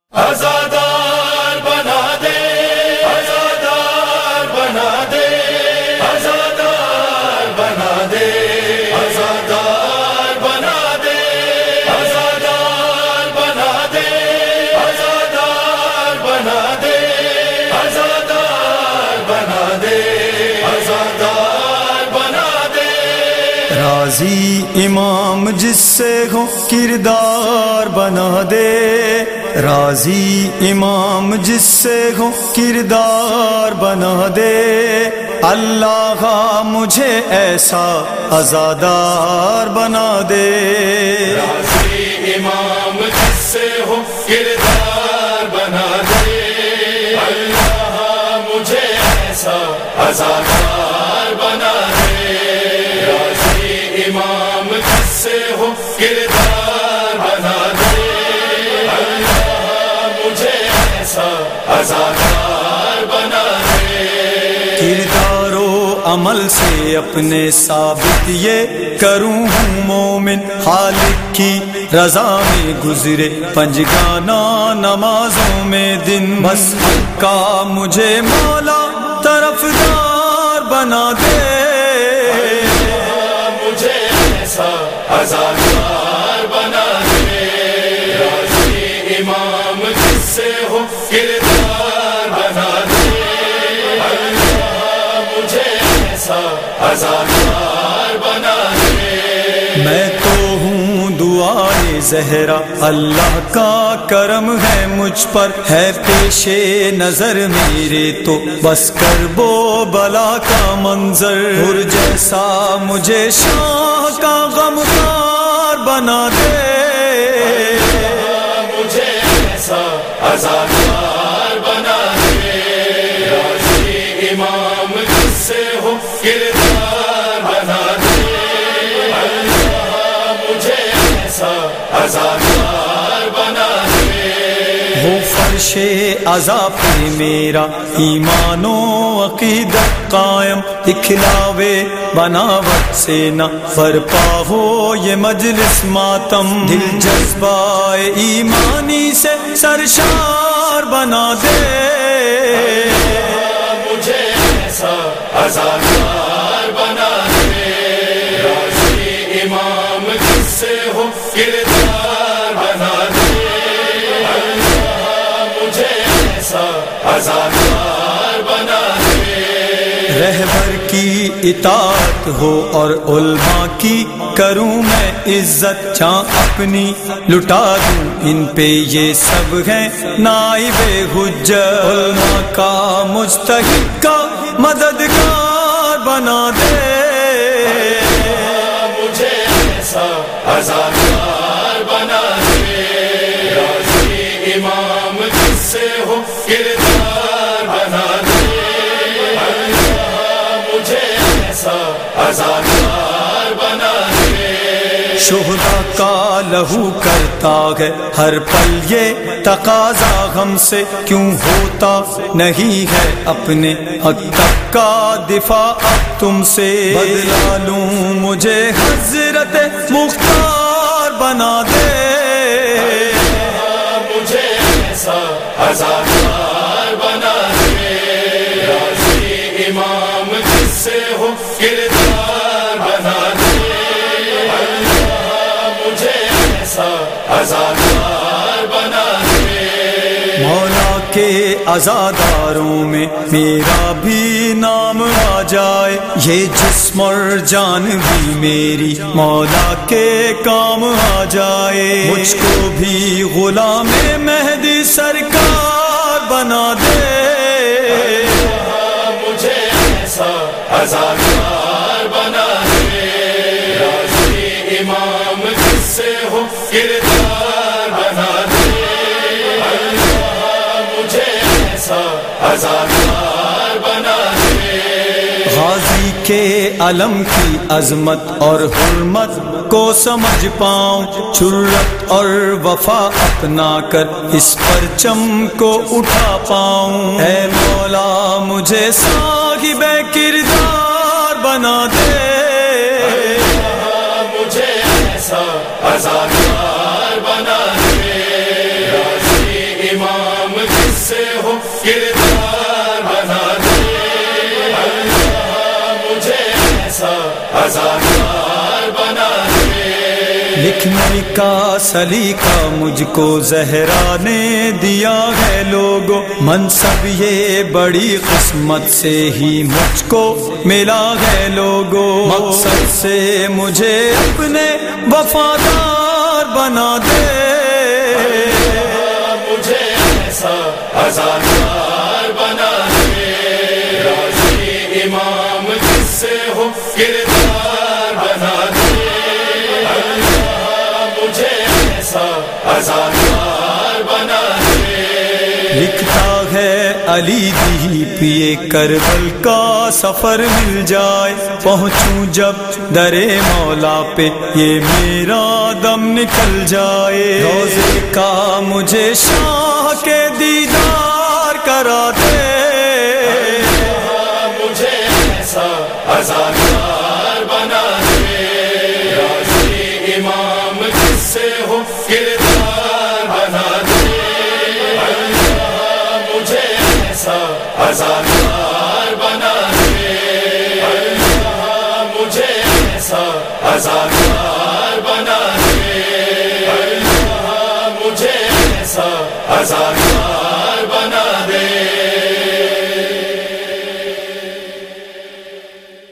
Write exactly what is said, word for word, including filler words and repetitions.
آزادار بنا دے، آزادار بنا دے، آزادار بنا دے، آزادار بنا دے، آزادار بنا دے، آزادار بنا دے، آزادار بنا دے، آزادار بنا دے۔ راضی امام جس سے ہو کردار بنا دے، راضی امام جس سے ہو کردار بنا دے، اللہ مجھے ایسا عزادار بنا دے۔ راضی امام جس سے ہو کردار بنا دے، اللہ مجھے ایسا عزادار بنا دے۔ راضی امام جس سے ہو کردار بنا دے، عزادار بنا دے۔ کردار و عمل سے اپنے ثابت یہ کروں ہوں مومن، خالق کی رضا میں گزرے پنجگانہ نمازوں میں دن، بس حق کا مجھے مولا طرفدار بنا دے۔ مجھے ایسا عزادار بنا دے۔ راضی امام جس سے ہو کردار بنا دے، اللہ مجھے ایسا عزادار بنا دے۔ میں تو ہوں دعائے زہرا، اللہ کا کرم ہے مجھ پر، ہے پیش نظر میرے تو بس کرب و بلا کا منظر، ہر جیسا مجھے شاہ کا غمخوار بنا دے۔ مجھے ایسا عزادار بنا دے۔ راضی امام جس سے ہو کردار بنا دے، اللہ مجھے ایسا عزادار بنا دے۔ ہو فرش عذاب پہ میرا ایمان و عقیدت قائم، اکھلاوے بناوٹ سے نہ برپا ہو یہ مجلس ماتم، دل جذبہ ایمانی سے سرشار بنا دے۔ مجھے ایسا عزادار بنا دے۔ راضی امام جس سے ہو کردار بنا دے، اللہ مجھے ایسا عزادار بنا دے۔ رہبر کی اطاعت ہو اور علماء کی کروں میں عزت، جہاں اپنی لٹا دوں ان پہ یہ سب ہیں نائب حجت، علماء کا مجتہد کا مددگار بنا دے۔ مجھے ایسا عزادار بنا دے۔ راضی امام جس سے ہو کردار بنا دے، عزادار بنا دے۔ شہداء کا لہو کرتا ہے ہر پل یہ تقاضا، ہم سے کیوں ہوتا نہیں ہے اپنے حق تک کا دفاع اب تم سے، بدلا لوں مجھے حضرت مختار بنا دے۔ مجھے ایسا عزادار بنا دے۔ راضی امام جس سے ہو کردار بنا دے، اللہ مجھے ایسا عزادار بنا دے۔ مولا کے عزاداروں میں میرا بھی نام آ جائے، یہ جسم اور جان بھی میری مولا کے کام آ جائے، مجھ کو بھی غلام مہدی سرکار بنا دے۔ مجھے ایسا عزادار بنا دے۔ راضی امام جس سے ہو کردار بنا دے، اللہ مجھے ایسا عزادار بنا دے۔ غازی کے علم کی عظمت اور حرمت کو سمجھ پاؤں، جرت اور وفا اپنا کر اس پرچم کو اٹھا پاؤں، اے مولا مجھے صاحب کردار بنا دے۔ مجھے ایسا عزادار بنا دے۔ راضی لکھنے کا سلیقہ مجھ کو زہرا نے دیا ہے لوگو، منصب یہ بڑی قسمت سے ہی مجھ کو ملا ہے لوگو، مقصد سے مجھے اپنے وفادار بنا دے، مجھے ایسا عزادار بنا دے، راضی امام جس سے ہو کردار بنا دے، اللہ مجھے ایسا عزادار بنا دے۔ لکھتا ہے علی دی پیے کربل کا سفر مل جائے، پہنچوں جب درے مولا پہ یہ میرا دم نکل جائے، روزے کا مجھے شاہ کے دیدار کرا دے، مجھے ایسا عزادار بنا دے، راضی امام جس سے ہو کردار بنا دے، اللہ مجھے ایسا عزادار بنا دے، اللہ مجھے ایسا عزادار بنا دے، اللہ مجھے ایسا عزادار